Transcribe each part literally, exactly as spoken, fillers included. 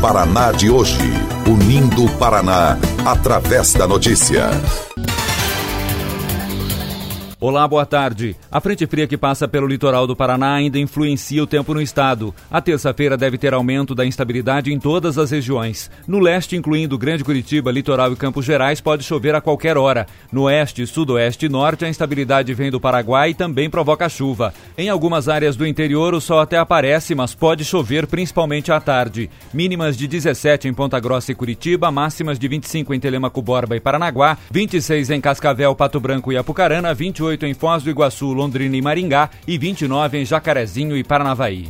Paraná de hoje. Unindo o Paraná, através da notícia. Olá, boa tarde. A frente fria que passa pelo litoral do Paraná ainda influencia o tempo no estado. A terça-feira deve ter aumento da instabilidade em todas as regiões. No leste, incluindo Grande Curitiba, Litoral e Campos Gerais, pode chover a qualquer hora. No oeste, sudoeste e norte, a instabilidade vem do Paraguai e também provoca chuva. Em algumas áreas do interior, o sol até aparece, mas pode chover principalmente à tarde. Mínimas de dezessete em Ponta Grossa e Curitiba, máximas de vinte e cinco em Telêmaco, Borba e Paranaguá, vinte e seis em Cascavel, Pato Branco e Apucarana, vinte e oito em Foz do Iguaçu, Londrina e Maringá e vinte e nove em Jacarezinho e Paranavaí.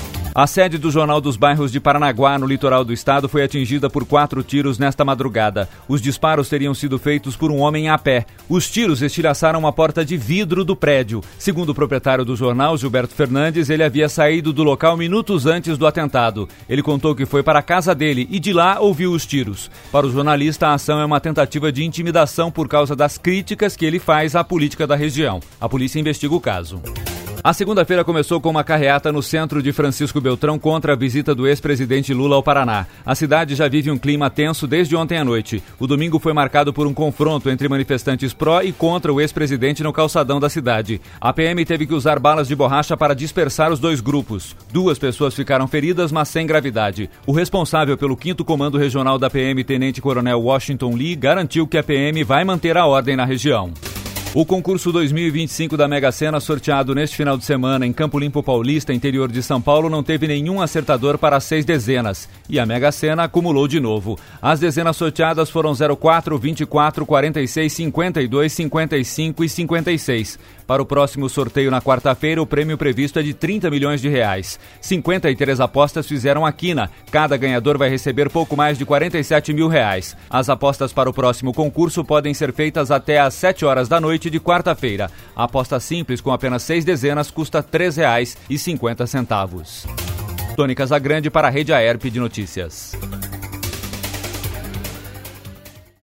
A sede do Jornal dos Bairros de Paranaguá, no litoral do estado, foi atingida por quatro tiros nesta madrugada. Os disparos teriam sido feitos por um homem a pé. Os tiros estilhaçaram uma porta de vidro do prédio. Segundo o proprietário do jornal, Gilberto Fernandes, ele havia saído do local minutos antes do atentado. Ele contou que foi para a casa dele e de lá ouviu os tiros. Para o jornalista, a ação é uma tentativa de intimidação por causa das críticas que ele faz à política da região. A polícia investiga o caso. A segunda-feira começou com uma carreata no centro de Francisco Beltrão contra a visita do ex-presidente Lula ao Paraná. A cidade já vive um clima tenso desde ontem à noite. O domingo foi marcado por um confronto entre manifestantes pró e contra o ex-presidente no calçadão da cidade. A P M teve que usar balas de borracha para dispersar os dois grupos. Duas pessoas ficaram feridas, mas sem gravidade. O responsável pelo quinto Comando Regional da P M, Tenente Coronel Washington Lee, garantiu que a P M vai manter a ordem na região. O concurso dois mil e vinte e cinco da Mega Sena, sorteado neste final de semana em Campo Limpo Paulista, interior de São Paulo, não teve nenhum acertador para as seis dezenas. E a Mega Sena acumulou de novo. As dezenas sorteadas foram zero quatro, vinte e quatro, quarenta e seis, cinquenta e dois, cinquenta e cinco e cinquenta e seis. Para o próximo sorteio na quarta-feira, o prêmio previsto é de trinta milhões de reais. cinquenta e três apostas fizeram a quina. Cada ganhador vai receber pouco mais de quarenta e sete mil reais. As apostas para o próximo concurso podem ser feitas até às sete horas da noite de quarta-feira. A aposta simples com apenas seis dezenas custa três reais e cinquenta centavos. Tony Casagrande para a Rede Aerp de Notícias.